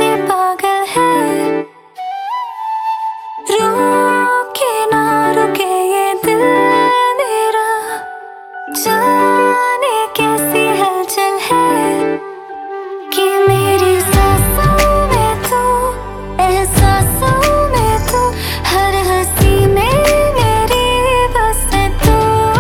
से पागल है। रुके ना रुके ये दिल मेरा, जाने कैसी हलचल है कि मेरी सांसों में तू, एहसासों में तू, हर हंसी में मेरी बस तू।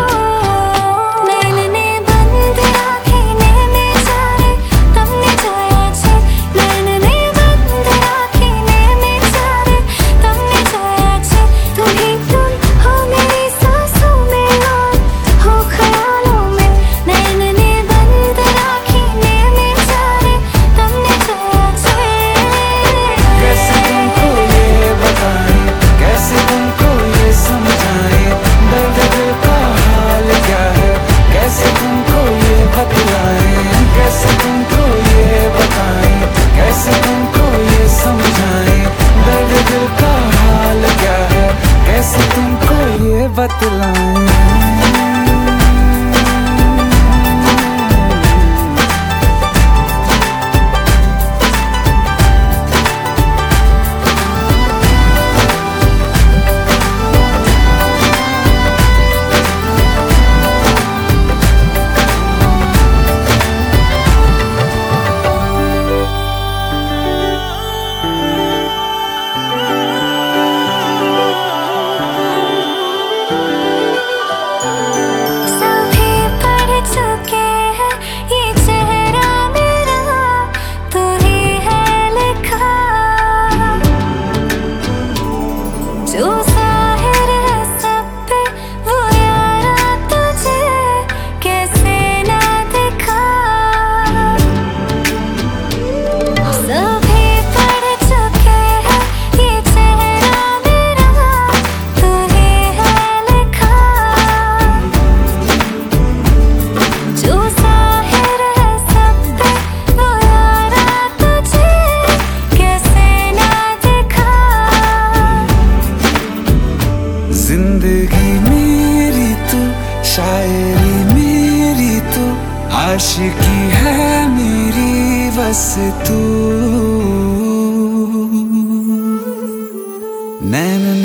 नैने बंद आँखें नैने जाने तमने जाया छे, नैने बंद आँखें नैने जाने तमने जाया छे। तुम ही तुम हो मेरी सांसों में और हो ख्यालों में। नैने बंद आँखें नैने जाने तमने जाया छे। कैसे तुमको ये बताएं, कैसे तुमको ये समझाएं, दर्द दिल का हाल क्या है, कैसे तुमको ये बतलाएं। कैसे तुमको ये बताएं, कैसे तुमको ये समझाएं, दर्द दिल का हाल क्या है, कैसे तुमको ये बतलाएं। सभी पढ़ चुके हैं ये चेहरा मेरा, तू ही है लिखा। जो ज़ाहिर है सब पे वो यारा तुझे कैसे ना दिखा। सभी पढ़ चुके हैं ये चेहरा मेरा, तू ही है लिखा। जो ज़ाहिर है सब पे वो यारा तुझे कैसे ना दिखा। जिंदगी मेरी तू, शायरी मेरी तू, आशिकी है मेरी बस तू। नैन